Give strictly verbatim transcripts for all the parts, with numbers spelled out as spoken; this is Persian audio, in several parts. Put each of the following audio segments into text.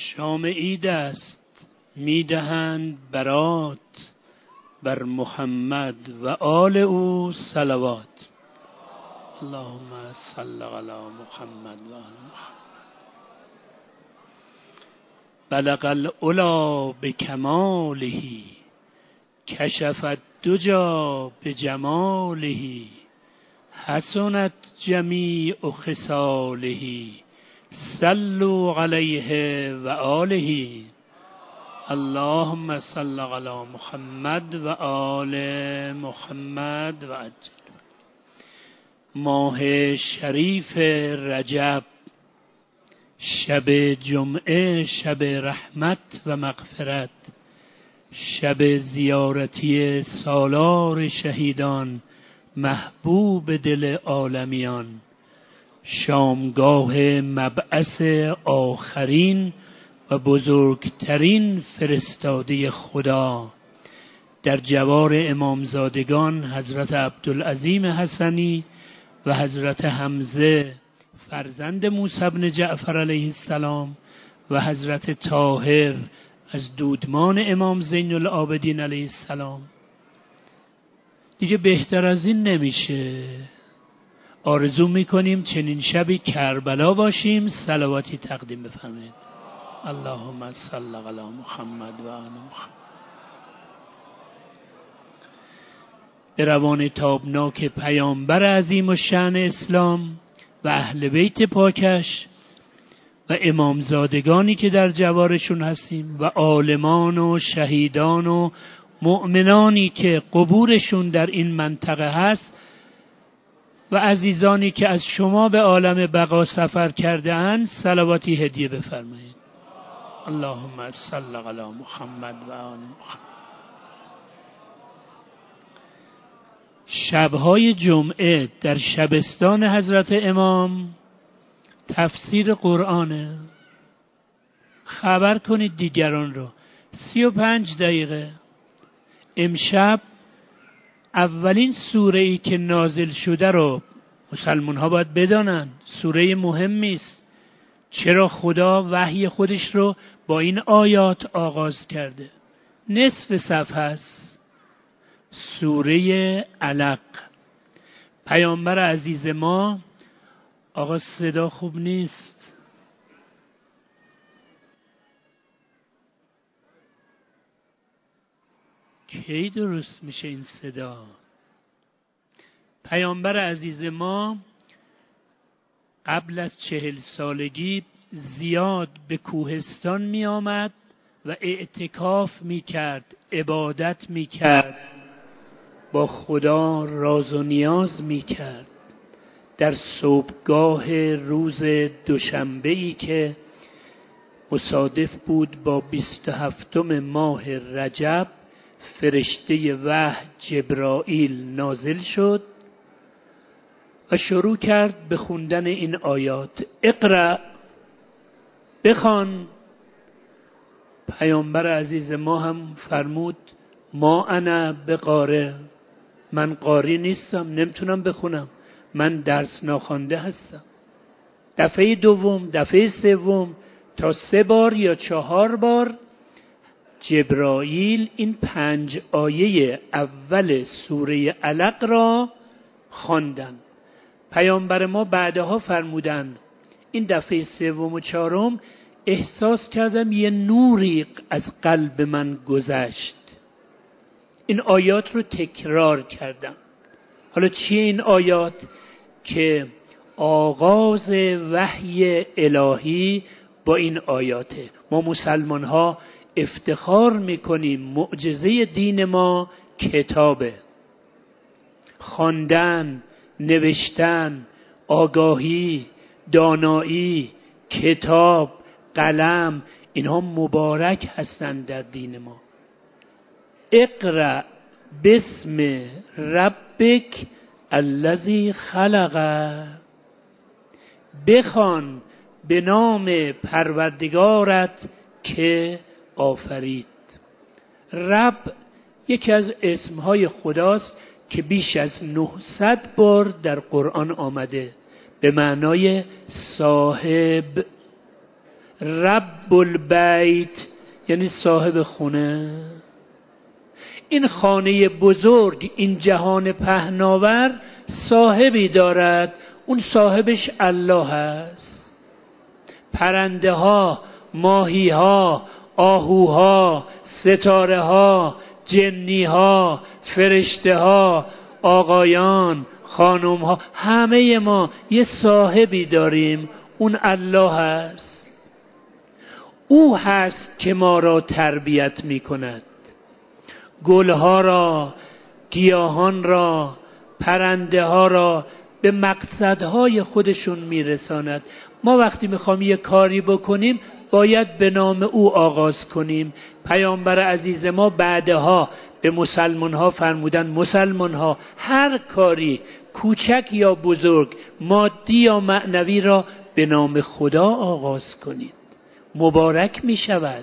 شام عید است میدهند برات، بر محمد و آل او صلوات. اللهم صل علی محمد و آل محمد. بلغ العلا بکماله، کشف الدجی بجماله، حسنت جمیع خصاله، صلوا علیه و آله. اللهم صل علی محمد و آل محمد و عجل. ماه شریف رجب، شب جمعه، شب رحمت و مغفرت، شب زیارتی سالار شهیدان، محبوب دل عالمیان، شامگاه مبعث آخرین و بزرگترین فرستاده خدا، در جوار امامزادگان حضرت عبدالعظیم حسنی و حضرت حمزه فرزند موسی بن جعفر علیه السلام و حضرت طاهر از دودمان امام زین العابدین علیه السلام. دیگه بهتر از این نمیشه. آرزو میکنیم چنین شبی کربلا باشیم. صلواتی تقدیم بفرمایید. اللهم صل علی محمد و آل محمد. به روان تابناک پیامبر عظیم الشأن اسلام و اهل بیت پاکش و امامزادگانی که در جوارشون هستیم و عالمان و شهیدان و مؤمنانی که قبورشون در این منطقه هست و عزیزانی که از شما به عالم بقا سفر کرده اند، صلواتی هدیه بفرمایید. اللهم صل علی محمد و آل محمد. شبهای جمعه در شبستان حضرت امام تفسیر قرآنه. خبر کنید دیگران رو. سی و پنج دقیقه. امشب اولین سوره ای که نازل شده رو مسلمان ها باید بدانند. سوره مهمی است. چرا خدا وحی خودش رو با این آیات آغاز کرده؟ نصف صفحه است. سوره علق. پیامبر عزیز ما، آقا صدا خوب نیست. کی درست میشه این صدا؟ پیامبر عزیز ما قبل از چهل سالگی زیاد به کوهستان می آمد و اعتکاف می کرد، عبادت می کرد، با خدا راز و نیاز می کرد. در صبحگاه روز دوشنبه‌ای که مصادف بود با بیست و هفتم ماه رجب، فرشته وحی جبرائیل نازل شد و شروع کرد به خوندن این آیات. اقرأ، بخوان. پیامبر عزیز ما هم فرمود ما انا بقارئ، من قاری نیستم، نمیتونم بخونم، من درس ناخوانده هستم. دفعه دوم، دفعه سوم، تا سه بار یا چهار بار جبرائیل این پنج آیه اول سوره علق را خواندن. پیامبر ما بعدها فرمودن این دفعه سوم و چهارم احساس کردم یه نوری از قلب من گذشت. این آیات رو تکرار کردم. حالا چیه این آیات؟ که آغاز وحی الهی با این آیاته. ما مسلمان ها افتخار میکنیم معجزه دین ما کتابه. خواندن، نوشتن، آگاهی، دانایی، کتاب، قلم، اینها مبارک هستند در دین ما. اقرأ بسم ربک الذی خلق، بخوان به نام پروردگارت که آفرید. رب یکی از اسمهای خداست که بیش از نهصد بار در قرآن آمده به معنای صاحب. رب البیت یعنی صاحب خونه. این خانه بزرگ، این جهان پهناور صاحبی دارد، اون صاحبش الله است. پرنده ها، ماهی ها، آهوها، ستاره ها، جنی ها، فرشته ها، آقایان، خانم ها، همه ما یه صاحبی داریم، اون الله هست. او هست که ما را تربیت می کند، گلها را، گیاهان را، پرنده ها را به مقصدهای خودشون می رساند. ما وقتی میخوام یه کاری بکنیم باید به نام او آغاز کنیم. پیامبر عزیز ما بعدها به مسلمان ها فرمودن مسلمان ها هر کاری کوچک یا بزرگ، مادی یا معنوی را به نام خدا آغاز کنید، مبارک می شود.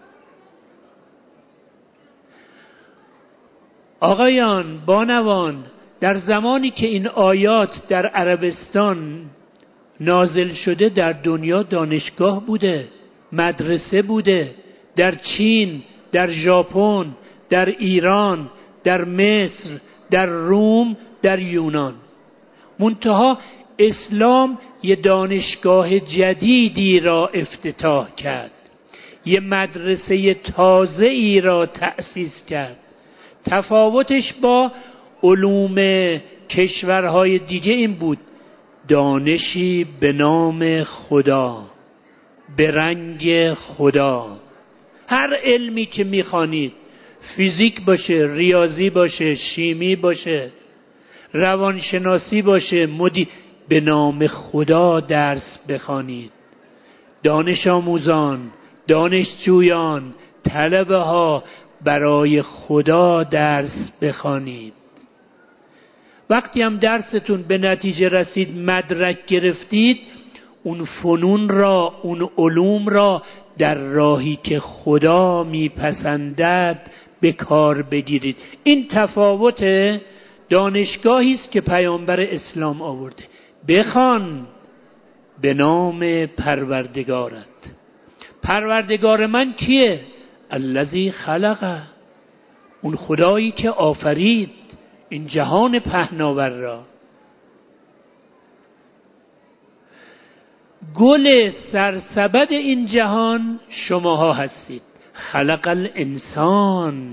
آقایان، بانوان، در زمانی که این آیات در عربستان نازل شده در دنیا دانشگاه بوده، مدرسه بوده، در چین، در ژاپن، در ایران، در مصر، در روم، در یونان. منتها اسلام یه دانشگاه جدیدی را افتتاح کرد، یه مدرسه تازه ای را تأسیس کرد. تفاوتش با علوم کشورهای دیگه این بود: دانشی به نام خدا، به رنگ خدا. هر علمی که میخوانید، فیزیک باشه، ریاضی باشه، شیمی باشه، روانشناسی باشه، مدی، به نام خدا درس بخوانید. دانش آموزان، دانشجویان، طلبه ها برای خدا درس بخوانید. وقتی هم درستون به نتیجه رسید، مدرک گرفتید، اون فنون را، اون علوم را در راهی که خدا میپسندد به کار بگیرید. این تفاوت دانشگاهی است که پیامبر اسلام آورده. بخوان به نام پروردگارت. پروردگار من کیه؟ الذی خلقه، اون خدایی که آفرید این جهان پهناور را. گل سرسبد این جهان شماها هستید. خلق الانسان.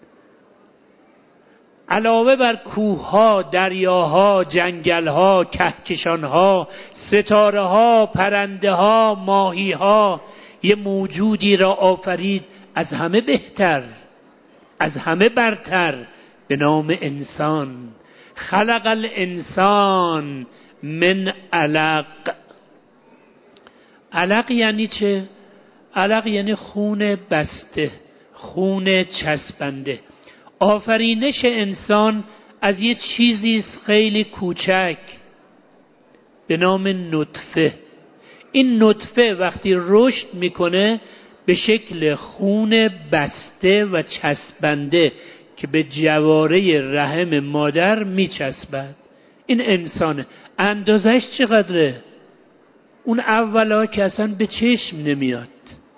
علاوه بر کوهها، دریاها، جنگلها، کهکشانها، ستارهها، پرندهها، ماهیها، یه موجودی را آفرید از همه بهتر، از همه برتر، به نام انسان. خلق الانسان من علق. علق یعنی چه؟ علق یعنی خون بسته، خون چسبنده. آفرینش انسان از یه چیزی خیلی کوچک به نام نطفه. این نطفه وقتی رشد میکنه به شکل خون بسته و چسبنده که به جواره رحم مادر میچسبد. این انسانه. اندازش چقدره؟ اون اولا که اصلا به چشم نمیاد،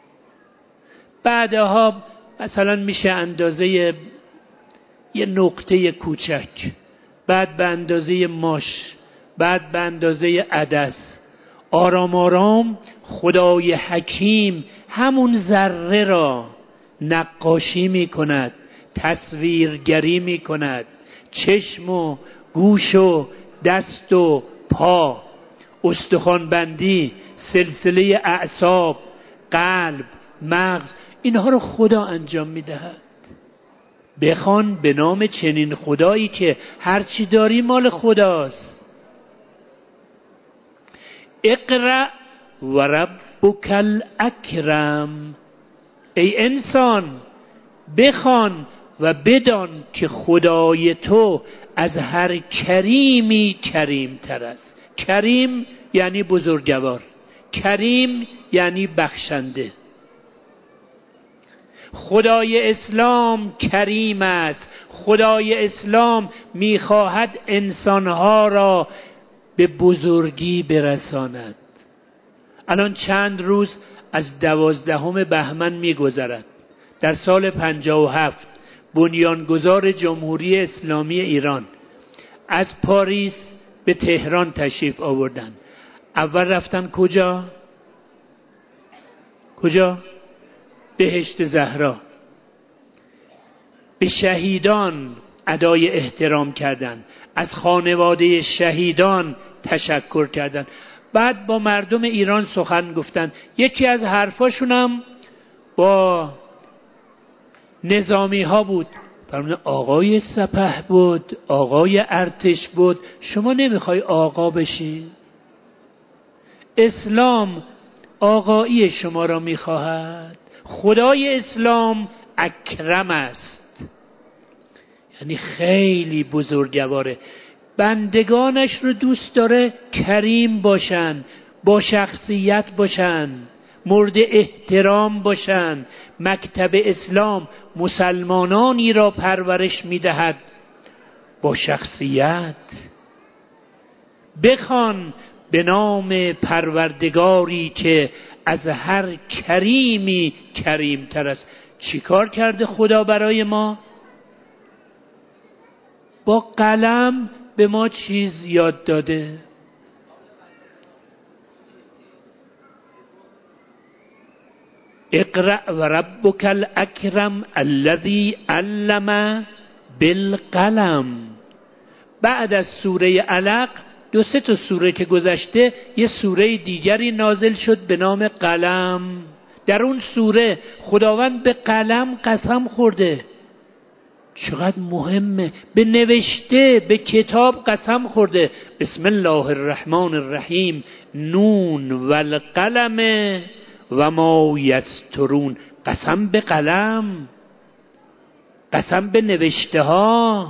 بعدها مثلا میشه اندازه یه نقطه کوچک، بعد به اندازه ماش، بعد به اندازه عدس. آرام آرام خدای حکیم همون ذره را نقاشی می کند، تصویرگری می کند. چشم و گوش و دست و پا، استخوانبندی، سلسله اعصاب، قلب، مغز، اینها رو خدا انجام می دهد. بخوان به نام چنین خدایی که هرچی داری مال خداست. اقرأ و ربک الاکرم. ای انسان بخوان و بدان که خدای تو از هر کریمی کریم تر است. کریم یعنی بزرگوار، کریم یعنی بخشنده. خدای اسلام کریم است. خدای اسلام میخواهد انسانها را به بزرگی برساند. الان چند روز از دوازدهم بهمن میگذرد. در سال پنجاه و هفت بنیانگذار جمهوری اسلامی ایران از پاریس به تهران تشریف آوردند. اول رفتن کجا؟ کجا؟ بهشت زهرا. به شهیدان ادای احترام کردند، از خانواده شهیدان تشکر کردند. بعد با مردم ایران سخن گفتند. یکی از حرفاشونم با نظامی ها بود. فرمودن آقای سپه بود، آقای ارتش بود، شما نمیخوای آقا بشی؟ اسلام آقایی شما را میخواهد. خدای اسلام اکرم است، یعنی خیلی بزرگواره. بندگانش رو دوست داره کریم باشن، با شخصیت باشن، مورد احترام باشن. مکتب اسلام مسلمانانی را پرورش میدهد با شخصیت. بخوان به نام پروردگاری که از هر کریمی کریم تر است. چی کار کرده خدا برای ما؟ با قلم به ما چیز یاد داده. اقرأ و ربک الاکرم الذی علم بالقلم. بعد از سوره علق دو سه تا سوره که گذشته یه سوره دیگری نازل شد به نام قلم. در اون سوره خداوند به قلم قسم خورده. چقدر مهمه. به نوشته، به کتاب قسم خورده. بسم الله الرحمن الرحیم نون والقلم و ما یسطرون. قسم به قلم، قسم به نوشته ها.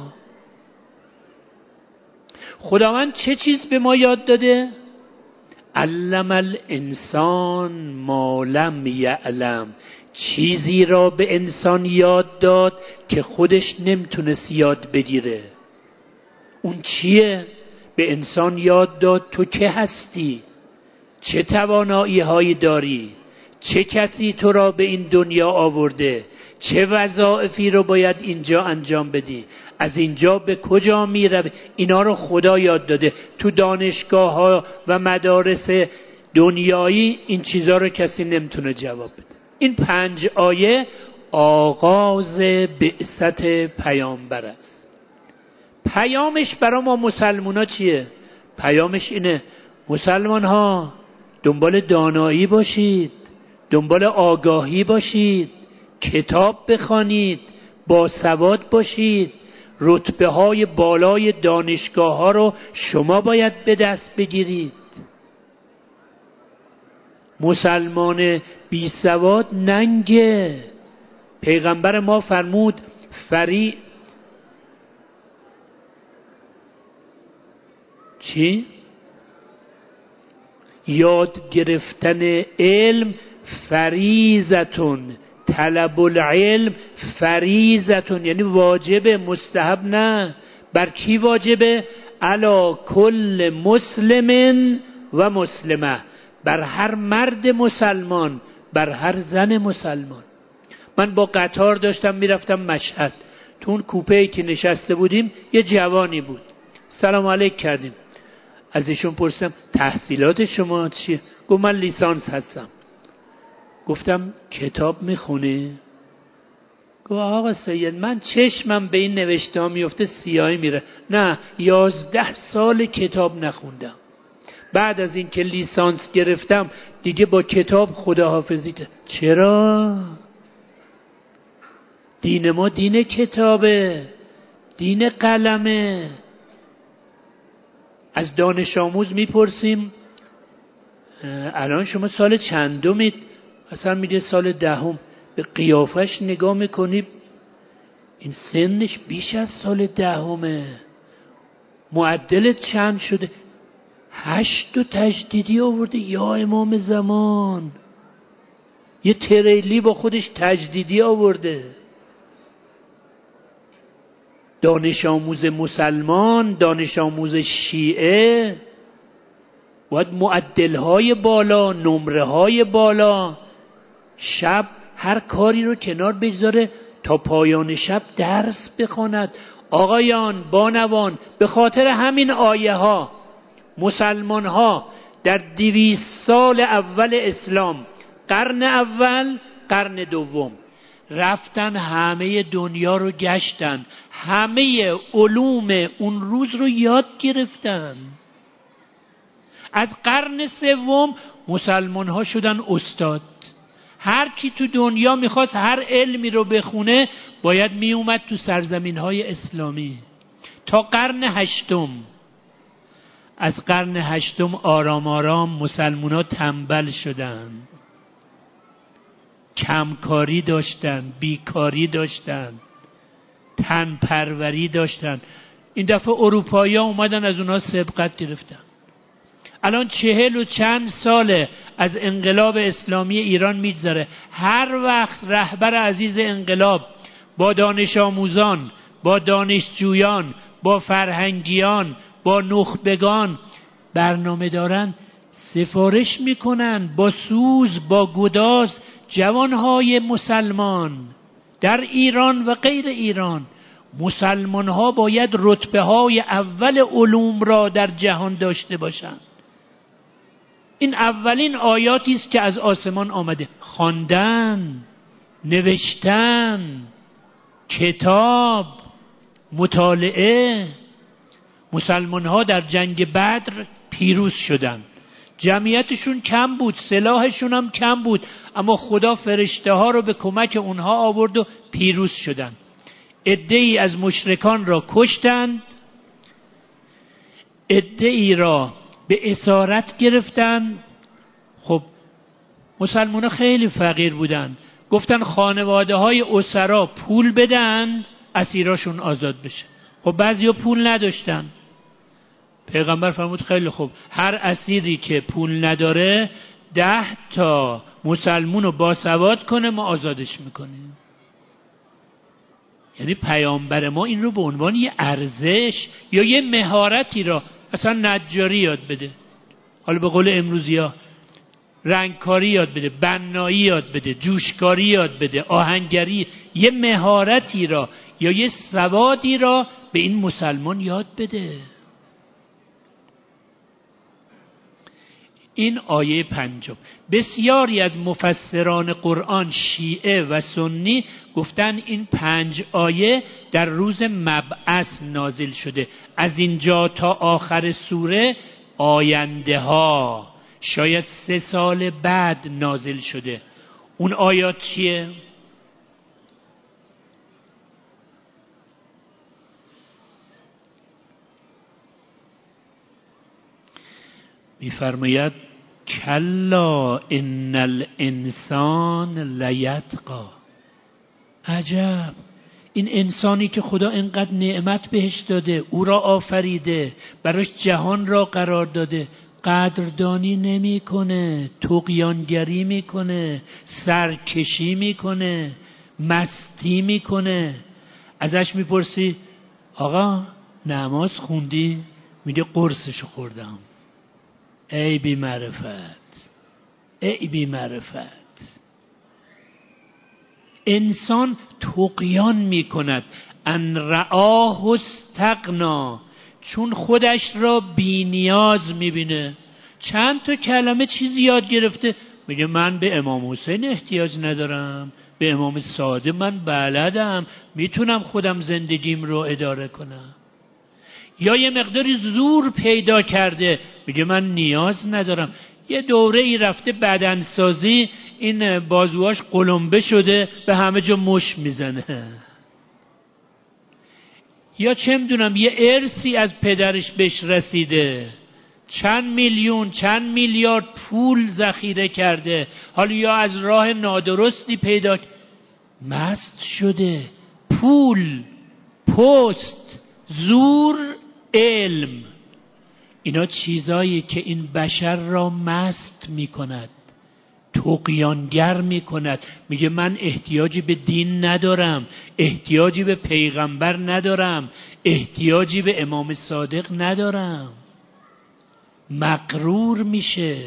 خداوند چه چیز به ما یاد داده؟ علم الانسان ما لم یعلم. چیزی را به انسان یاد داد که خودش نمیتونست یاد بگیره. اون چیه؟ به انسان یاد داد تو که هستی، چه توانایی هایی داری، چه کسی تو را به این دنیا آورده، چه وظایفی رو باید اینجا انجام بدی، از اینجا به کجا میره. اینا رو خدا یاد داده. تو دانشگاه ها و مدارس دنیایی این چیزا رو کسی نمیتونه جواب بده. این پنج آیه آغاز بعثت پیامبر است. پیامش برای ما مسلمان ها چیه؟ پیامش اینه مسلمان ها دنبال دانایی باشید، دنبال آگاهی باشید، کتاب بخوانید، باسواد باشید. رتبه های بالای دانشگاه ها رو شما باید به دست بگیرید. مسلمان بی سواد ننگه. پیغمبر ما فرمود فری چی؟ یاد گرفتن علم فریضتون، طلب العلم فریضتون، یعنی واجب، مستحب نه. بر کی واجبه؟ علی کل مسلم و مسلمه. بر هر مرد مسلمان، بر هر زن مسلمان. من با قطار داشتم میرفتم مشهد. تو اون کوپه‌ای که نشسته بودیم یه جوانی بود. سلام علیک کردیم. از ایشون پرسیدم تحصیلات شما چیه؟ گفت من لیسانس هستم. گفتم کتاب میخونی؟ گفت آقا سید من چشمم به این نوشته ها میفته سیاهی میره. نه، یازده سال کتاب نخوندم. بعد از این که لیسانس گرفتم دیگه با کتاب خداحافظی کردم. چرا؟ دین ما دین کتابه، دین قلمه. از دانش آموز میپرسیم الان شما سال چندمید؟ اصلا میگه سال دهم. به قیافش نگاه میکنی این سنش بیش از سال دهمه. معدلت چند شده؟ هشت و تجدیدی آورده. یا امام زمان، یه تریلی با خودش تجدیدی آورده. دانش آموز مسلمان، دانش آموز شیعه باید معدل‌های بالا، نمره‌های بالا. شب هر کاری رو کنار بگذاره تا پایان شب درس بخواند. آقایان، بانوان، به خاطر همین آیه ها مسلمان ها در دویست سال اول اسلام، قرن اول، قرن دوم، رفتن همه دنیا رو گشتن، همه علوم اون روز رو یاد گرفتن. از قرن سوم مسلمان ها شدن استاد. هر کی تو دنیا میخواست هر علمی رو بخونه باید میومد تو سرزمین های اسلامی. تا قرن هشتم، از قرن هشتم آرام آرام مسلمان ها تنبل شدن، کمکاری داشتن، بیکاری داشتن، تن پروری داشتن. این دفعه اروپایی ها اومدن از اونها سبقت گرفتن. الان چهل و چند ساله از انقلاب اسلامی ایران میگذره. هر وقت رهبر عزیز انقلاب با دانش آموزان، با دانشجویان، با فرهنگیان، با نخبگان برنامه دارن، سفارش میکنن با سوز، با گداز جوانهای مسلمان در ایران و غیر ایران. مسلمان ها باید رتبه های اول علوم را در جهان داشته باشند. این اولین آیاتی است که از آسمان آمده. خواندن، نوشتن، کتاب، مطالعه. مسلمان ها در جنگ بدر پیروز شدند. جمعیتشون کم بود، سلاحشون هم کم بود، اما خدا فرشته ها رو به کمک اونها آورد و پیروز شدند. عده‌ای از مشرکان را کشتند، عده‌ای را به اسارت گرفتن. خب مسلمان ها خیلی فقیر بودن، گفتن خانواده های اسرا پول بدن اسیراشون آزاد بشه. خب بعضی ها پول نداشتن. پیغمبر فرمود خیلی خوب، هر اسیری که پول نداره ده تا مسلمون رو باسواد کنه، ما آزادش میکنیم. یعنی پیامبر ما این رو به عنوان یه ارزش یا یه مهارتی را، اصلا نجاری یاد بده، حالا به قول امروزی ها رنگکاری یاد بده، بنایی یاد بده، جوشکاری یاد بده، آهنگری، یه مهارتی را یا یه سوادی را به این مسلمان یاد بده. این آیه پنجم. بسیاری از مفسران قرآن شیعه و سنی گفتن این پنج آیه در روز مبعث نازل شده. از اینجا تا آخر سوره آینده ها، شاید سه سال بعد نازل شده. اون آیات چیه؟ می‌فرماید کلا ان الانسان لیطغی. عجب، این انسانی که خدا اینقدر نعمت بهش داده، او را آفریده، براش جهان را قرار داده، قدردانی نمیکنه، طغیانگری میکنه، سرکشی میکنه، مستی میکنه. ازش میپرسی آقا نماز خوندی؟ میگه قرصشو خوردم. ای بی معرفت، ای بی معرفت. انسان طغیان میکند، ان رآه استغنا، چون خودش را بی نیاز میبینه. چند تا کلمه چیزی یاد گرفته، میگه من به امام حسین احتیاج ندارم، به امام صادق من بلدم، میتونم خودم زندگیم رو اداره کنم. یا یه مقداری زور پیدا کرده، میگه من نیاز ندارم. یه دوره ای رفته بدنسازی، این بازوهاش قلمبه شده، به همه جا مش میزنه. یا چه میدونم یه ارثی از پدرش بهش رسیده، چند میلیون چند میلیارد پول ذخیره کرده، حالا یا از راه نادرستی پیدا مست شده. پول، پست، زور، علم، اینا چیزایی که این بشر را مست میکند، طغیانگر میکند. میگه من احتیاجی به دین ندارم، احتیاجی به پیغمبر ندارم، احتیاجی به امام صادق ندارم. مغرور میشه.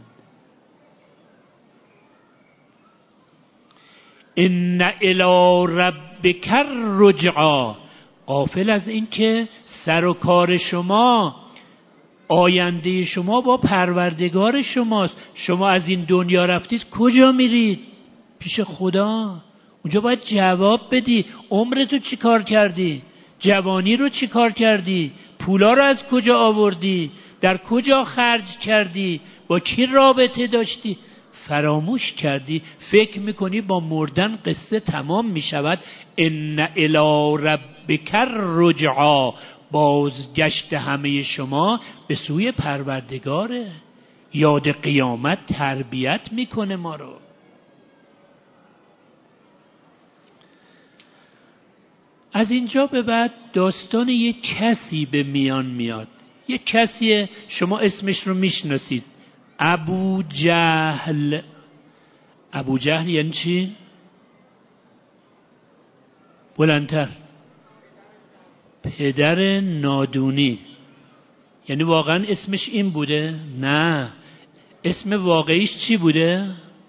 ان الی ربک الرجعا، غافل از این که سر و کار شما، آینده شما با پروردگار شماست. شما از این دنیا رفتید کجا میرید؟ پیش خدا. اونجا باید جواب بدی. عمرتو چی کار کردی؟ جوانی رو چی کار کردی؟ پولا رو از کجا آوردی؟ در کجا خرج کردی؟ با کی رابطه داشتی؟ فراموش کردی. فکر میکنی با مردن قصه تمام میشود. ان الی ربک الرجعا، بازگشت همه شما به سوی پروردگاره. یاد قیامت تربیت میکنه ما رو. از اینجا به بعد داستان یک کسی به میان میاد. یک کسی شما اسمش رو میشناسید، ابو جهل. ابو جهل یعنی چی؟ بلندتر. پدر نادونی. یعنی واقعا اسمش این بوده؟ نه، اسم واقعیش چی بوده؟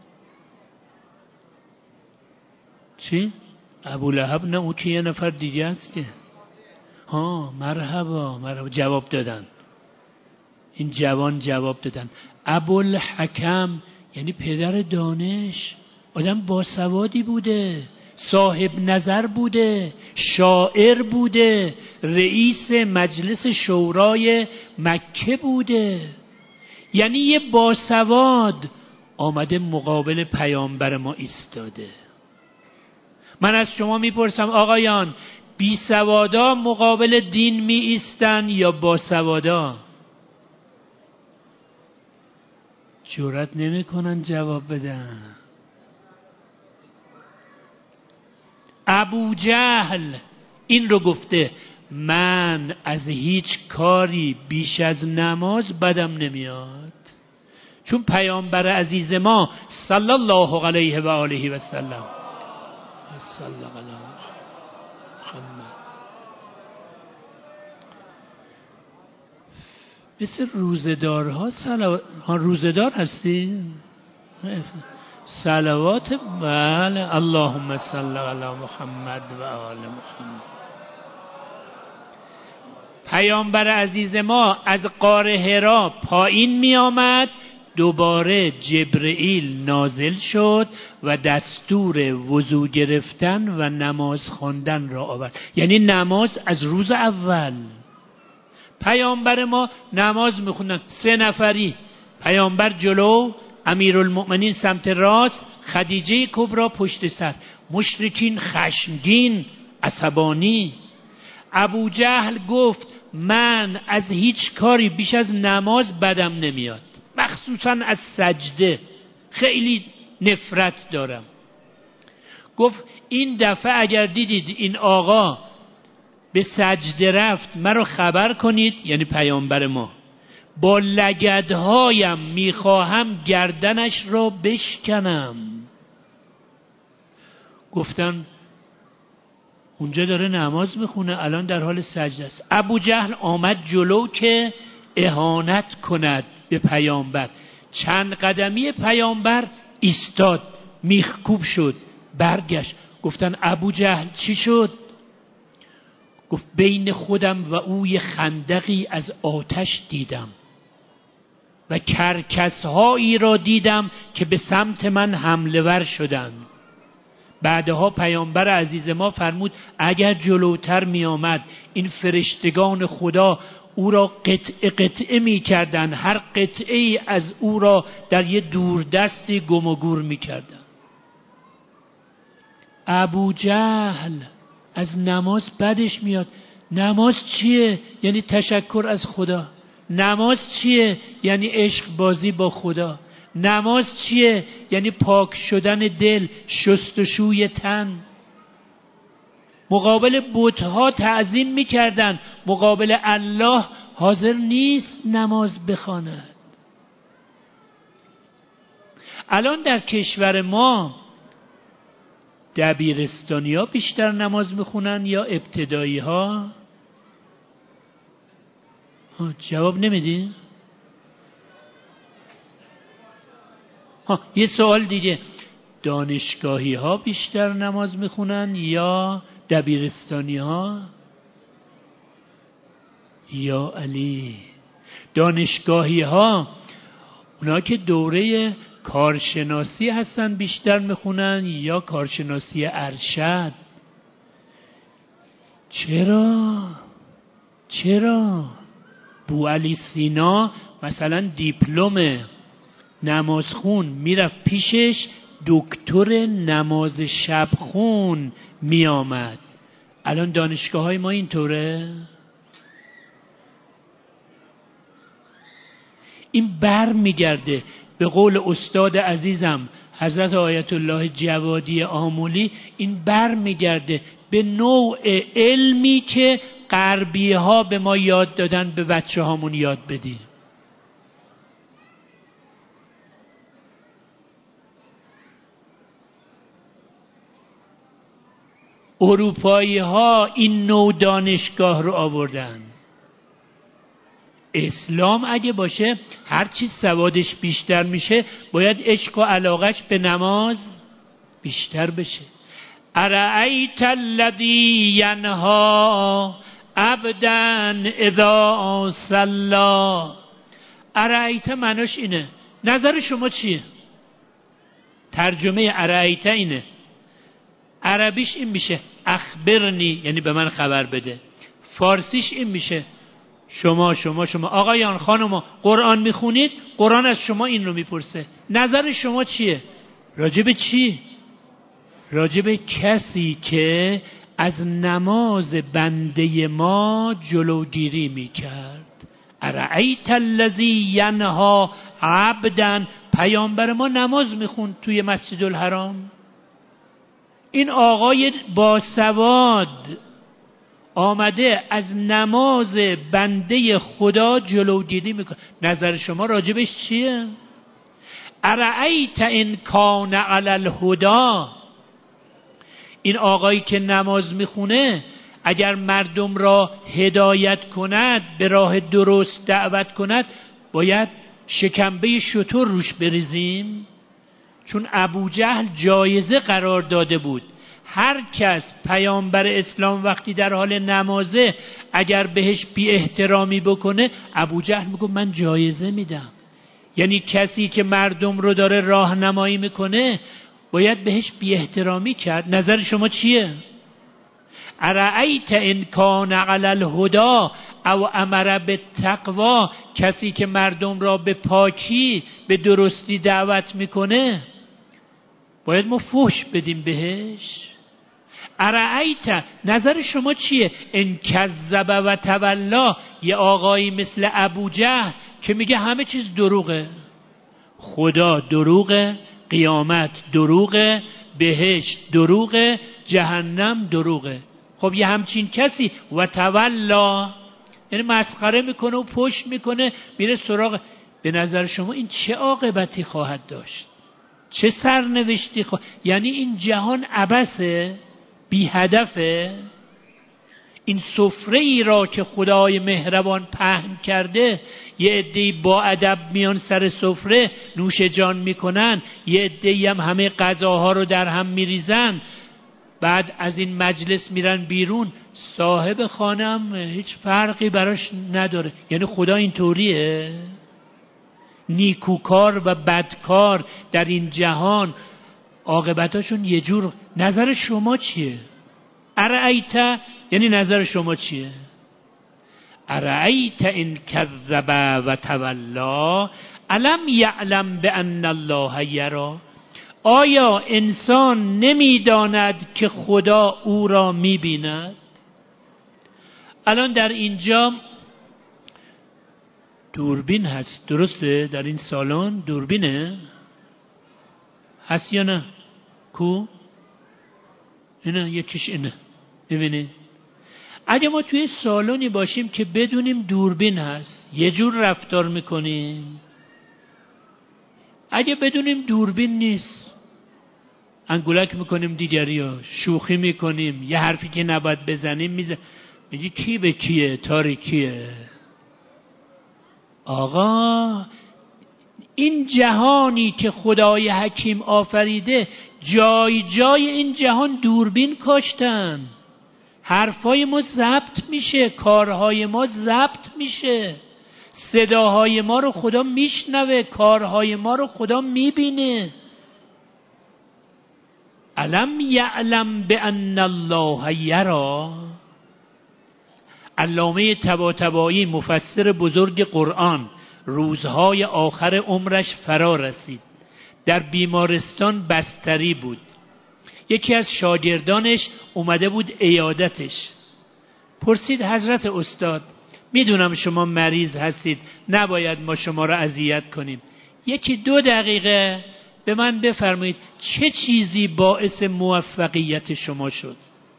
چی؟ ابو لهب؟ نه، اون که یه نفر دیگه است که. ها، مرحبا مرحبا، جواب دادن. این جوان جواب دادن. ابوالحکم یعنی پدر دانش. آدم باسوادی بوده، صاحب نظر بوده، شاعر بوده، رئیس مجلس شورای مکه بوده. یعنی یه باسواد آمده مقابل پیامبر ما ایستاده. من از شما میپرسم آقایان، بی سوادا مقابل دین می ایستن یا باسوادا؟ جرأت نمی کنن جواب بدن. ابو جهل این رو گفته، من از هیچ کاری بیش از نماز بدم نمیاد. چون پیامبر عزیز ما صلی الله علیه و آله و سلم صلی الله علیه محمد مثل روزدارها صلوات. ها، روزدار هستی؟ صلوات. بله، اللهم صل علی محمد و آل محمد. پیامبر عزیز ما از غار حرا پایین می آمد، دوباره جبرئیل نازل شد و دستور وضو گرفتن و نماز خواندن را آورد. یعنی نماز از روز اول. پیامبر ما نماز میخوندن سه نفری، پیامبر جلو، امیرالمؤمنین سمت راست، خدیجه کبرا پشت سر. مشرکین خشمگین، عصبانی. ابو جهل گفت من از هیچ کاری بیش از نماز بدم نمیاد، مخصوصا از سجده خیلی نفرت دارم. گفت این دفعه اگر دیدید این آقا به سجده رفت مرا خبر کنید، یعنی پیامبر ما، با لگدهایم میخواهم گردنش را بشکنم. گفتن اونجا داره نماز میخونه، الان در حال سجده است. ابو جهل آمد جلو که اهانت کند به پیامبر. چند قدمی پیامبر ایستاد، میخکوب شد، برگشت. گفتن ابو جهل چی شد؟ گفت بین خودم و اوی خندقی از آتش دیدم و کرکس‌هایی را دیدم که به سمت من حمله ور شدند. بعدها پیامبر عزیز ما فرمود اگر جلوتر می آمد این فرشتگان خدا او را قطعه قطعه می کردن، هر قطعه ای از او را در یه دوردستی گم و گور می کردن. ابو جهل از نماز بدش میاد. نماز چیه؟ یعنی تشکر از خدا. نماز چیه؟ یعنی عشق بازی با خدا. نماز چیه؟ یعنی پاک شدن دل، شستشوی تن. مقابل بت‌ها تعظیم میکردن، مقابل الله حاضر نیست نماز بخواند. الان در کشور ما دبیرستانی ها بیشتر نماز میخونن یا ابتدایی ها؟ جواب نمیدی؟ ها یه سوال دیگه، دانشگاهی ها بیشتر نماز میخونن یا دبیرستانی ها؟ یا علی، دانشگاهی ها اونا که دوره کارشناسی هستن بیشتر میخونن یا کارشناسی ارشد؟ چرا؟ چرا؟ بوعلی سینا مثلا دیپلم نمازخون میرفت پیشش دکتر نماز شبخون میآمد. الان دانشگاه های ما اینطوره؟ این بر میگرده به قول استاد عزیزم حضرت آیت الله جوادی آمولی، این بر میگرده به نوع علمی که غربی ها به ما یاد دادن به بچه هامون یاد بدیم. اروپایی ها این نوع دانشگاه رو آوردن. اسلام اگه باشه هر چی سوادش بیشتر میشه باید عشق و علاقش به نماز بیشتر بشه. ارأیت الذی ینها عبدا اذا صلی. ارأیت معناش اینه، نظر شما چیه؟ ترجمه ارأیت اینه، عربیش این میشه اخبرنی، یعنی به من خبر بده. فارسیش این میشه شما شما شما آقایان خانوما قرآن میخونید، قرآن از شما این رو میپرسه، نظر شما چیه؟ راجب چی؟ راجب کسی که از نماز بنده ما جلوگیری میکرد. ارأیت الذی ینها عبدا، پیامبر ما نماز میخوند توی مسجد الحرام. این آقای باسواد آمده از نماز بنده خدا جلوگیری میکنه، نظر شما راجبش چیه؟ ارأیت ان کان علی الهدی. این آقایی که نماز میخونه اگر مردم را هدایت کند، به راه درست دعوت کند، باید شکمبه شتر روش بریزیم؟ چون ابو جهل جایزه قرار داده بود هر کس پیامبر اسلام وقتی در حال نمازه اگر بهش بی احترامی بکنه، ابو جهل میگه من جایزه میدم. یعنی کسی که مردم رو داره راهنمایی میکنه باید بهش بی احترامی کرد. نظر شما چیه؟ ارأیت ان کان علی الهدی او امر بالتقوی، کسی که مردم را به پاکی به درستی دعوت میکنه باید ما فحش بدیم بهش؟ ارأیت، نظر شما چیه؟ ان کذب و تولا، یه آقایی مثل ابو جهل که میگه همه چیز دروغه، خدا دروغه، قیامت دروغه، بهشت دروغه، جهنم دروغه. خب یه همچین کسی و تولا یعنی مسخره میکنه و پشت میکنه میره سراغ، به نظر شما این چه عاقبتی خواهد داشت؟ چه سرنوشتی خواهد؟ یعنی این جهان عبثه، بی هدفه. این سفره ای را که خدای مهربان پهن کرده، یه عده‌ای با ادب میان سر سفره نوش جان میکنن، یه عده‌ای هم همه غذاها رو در هم میریزن، بعد از این مجلس میرن بیرون، صاحب خانه هم هیچ فرقی براش نداره. یعنی خدا اینطوریه؟ نیکوکار و بدکار در این جهان عاقبتاشون یه جور. نظر شما چیه؟ ارأیت یعنی نظر شما چیه؟ ارأیت ان کذب و تولا الم یعلم بان الله یری. آیا انسان نمیداند که خدا او را میبیند؟ الان در اینجا دوربین هست، درسته؟ در این سالن دوربینه هست یا نه؟ کو؟ اینه یکیش اینه، ببینید. اگه ما توی سالنی باشیم که بدونیم دوربین هست یه جور رفتار میکنیم، اگه بدونیم دوربین نیست انگولک میکنیم دیگری ها، شوخی میکنیم، یه حرفی که نباید بزنیم میزنیم، میگی کی به کیه؟ تاریکیه. آقا این جهانی که خدای حکیم آفریده، جای جای این جهان دوربین کاشتن. حرفای ما ضبط میشه، کارهای ما ضبط میشه، صداهای ما رو خدا میشنوه، کارهای ما رو خدا میبینه. الم یعلم بان الله یرا. علامه طباطبایی مفسر بزرگ قرآن روزهای آخر عمرش فرا رسید. در بیمارستان بستری بود. یکی از شاگردانش اومده بود عیادتش. پرسید حضرت استاد، میدونم شما مریض هستید، نباید ما شما را اذیت کنیم، یکی دو دقیقه به من بفرمایید چه چیزی باعث موفقیت شما شد؟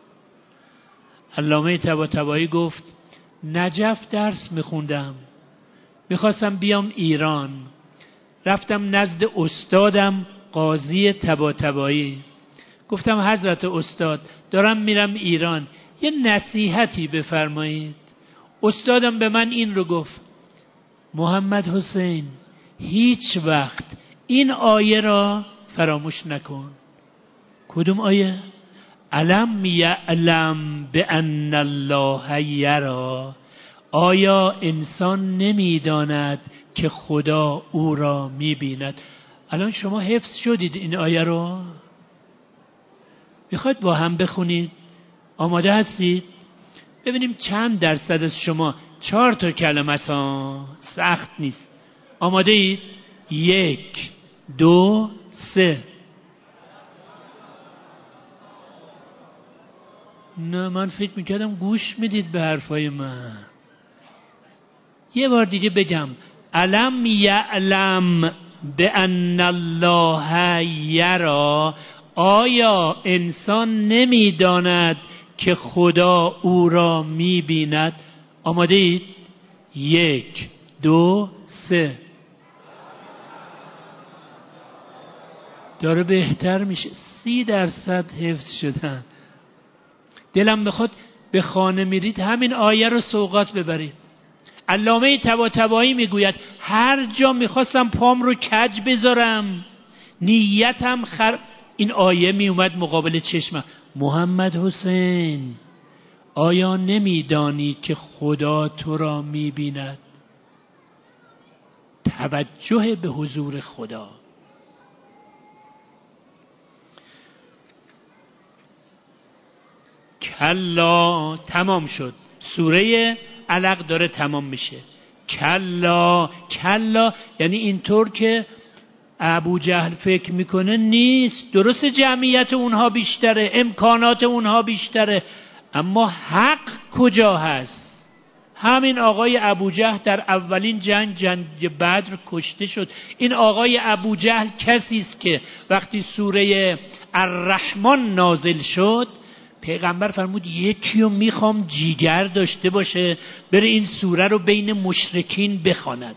علامه طباطبایی گفت نجف درس میخوندم، میخواستم بیام ایران، رفتم نزد استادم قاضی طباطبایی، گفتم حضرت استاد دارم میرم ایران، یه نصیحتی بفرمایید. استادم به من این رو گفت محمد حسین هیچ وقت این آیه را فراموش نکن. کدوم آیه؟ الم یعلم بان الله یرا. آیا انسان نمیداند که خدا او را میبیند؟ الان شما حفظ شدید این آیه رو؟ میخواید با هم بخونید؟ آماده هستید؟ ببینیم چند درصد از شما چهار تا کلمه ها سخت نیست. آماده اید؟ یک دو سه. نه من فکر میکردم گوش میدید به حرفای من. یه بار دیگه بگم الم یعلم بان الله یرا. آیا انسان نمیداند که خدا او را میبیند؟ آماده اید؟ یک دو سه. داره بهتر میشه. سی درصد حفظ شدن. دلم بخواد به خانه میرید همین آیه رو سوغات ببرید. علامه طباطبایی میگوید هر جا میخواستم پام رو کج بذارم، نیتم خر... این آیه میومد مقابل چشمم. محمد حسین آیا نمیدانی که خدا تو را میبیند؟ توجه به حضور خدا. کلا. تمام شد. سوره علق داره تمام میشه. کلا. کلا یعنی اینطور که ابو جهل فکر میکنه نیست. درست جمعیت اونها بیشتره، امکانات اونها بیشتره، اما حق کجا هست؟ همین آقای ابو جهل در اولین جنگ جنگ بدر کشته شد. این آقای ابو جهل کسی است که وقتی سوره الرحمن نازل شد پیغمبر فرمود یکی رو میخوام جیگر داشته باشه بره این سوره رو بین مشرکین بخواند.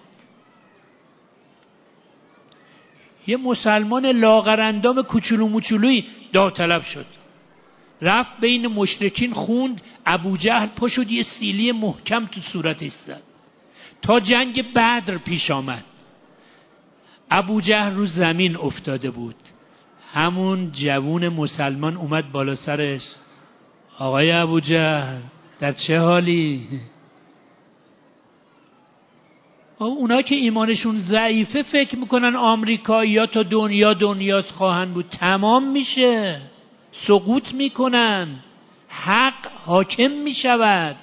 یه مسلمان لاغرندام کوچولو موچولویی داوطلب شد، رفت بین مشرکین خوند، ابو جهل پاشد یه سیلی محکم تو صورتش زد. تا جنگ بدر پیش آمد ابو جهل رو زمین افتاده بود. همون جوون مسلمان اومد بالا سرش، آقای ابو جهل در چه حالی؟ اونا که ایمانشون ضعیفه فکر میکنن آمریکایی‌ها تا دنیا دنیاست خواهند بود. تمام میشه، سقوط میکنن، حق حاکم میشود.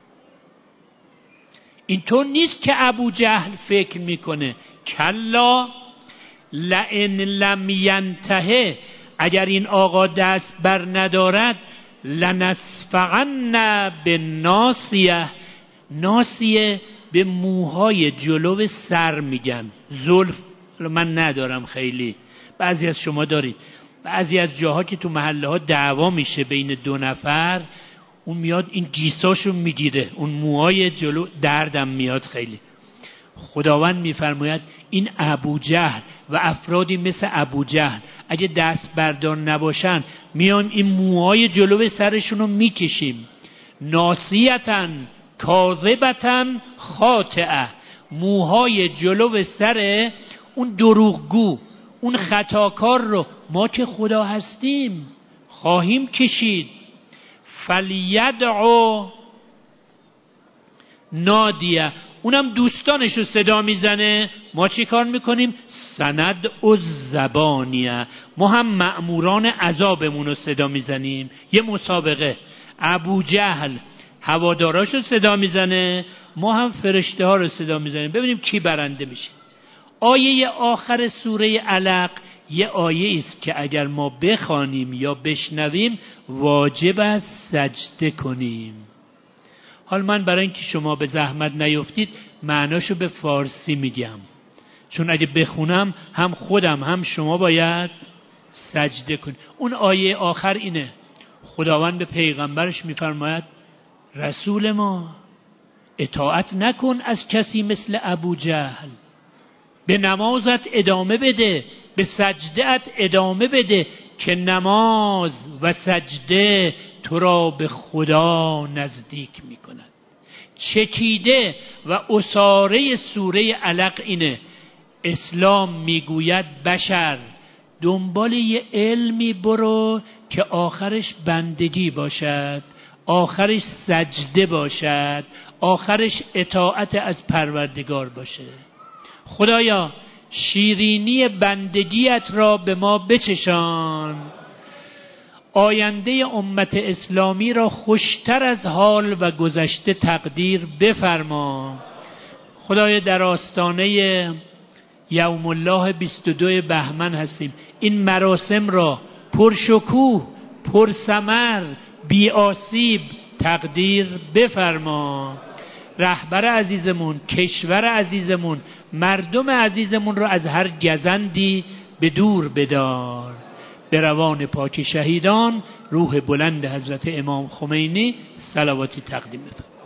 اینطور نیست که ابو جهل فکر میکنه. کلا لئن لم ینتهه، اگر این آقا دست بر ندارد، لنسفغن بالناصیه. ناصیه به موهای جلو سر میگن. زلف من ندارم خیلی، بعضی از شما دارید. بعضی از جاها که تو محله ها دعوا میشه بین دو نفر، اون میاد این گیساشو میگیره، اون موهای جلو دردم میاد خیلی. خداوند میفرماید این ابو جهل و افرادی مثل ابو جهل اگه دست بردار نباشن میان این موهای جلو سرشون رو میکشیم. ناصیتن کاذبتن خاطئه. موهای جلو سر اون دروغگو، اون خطاکار رو ما که خدا هستیم خواهیم کشید. فلیدعو نادیه، اونم دوستانش رو صدا میزنه، ما چی کار میکنیم؟ سند و زبانیه، ما هم مأموران عذابمون رو صدا میزنیم. یه مسابقه، ابو جهل هواداراش رو صدا میزنه، ما هم فرشته ها رو صدا میزنیم، ببینیم کی برنده میشه. آیه آخر سوره علق یه آیه است که اگر ما بخوانیم یا بشنویم واجب است سجده کنیم. حال من برای اینکه شما به زحمت نیفتید معناشو به فارسی میگم، چون اگه بخونم هم خودم هم شما باید سجده کنید. اون آیه آخر اینه، خداوند به پیغمبرش میفرماید رسول ما اطاعت نکن از کسی مثل ابو جهل، به نمازت ادامه بده، به سجدهت ادامه بده که نماز و سجده تو را به خدا نزدیک می کند. چکیده و اساره سوره علق اینه، اسلام میگوید بشر دنبال یه علمی برو که آخرش بندگی باشد، آخرش سجده باشد، آخرش اطاعت از پروردگار باشه. خدایا شیرینی بندگیت را به ما بچشان، آینده امت اسلامی را خوشتر از حال و گذشته تقدیر بفرما. خدایا در آستانه یوم الله بیست و دو بهمن هستیم، این مراسم را پرشکوه، پرثمر، بی آسیب تقدیر بفرما. رهبر عزیزمون، کشور عزیزمون، مردم عزیزمون را از هر گزندی به دور بدار. به روان پاک شهیدان، روح بلند حضرت امام خمینی صلواتی تقدیم بفرما.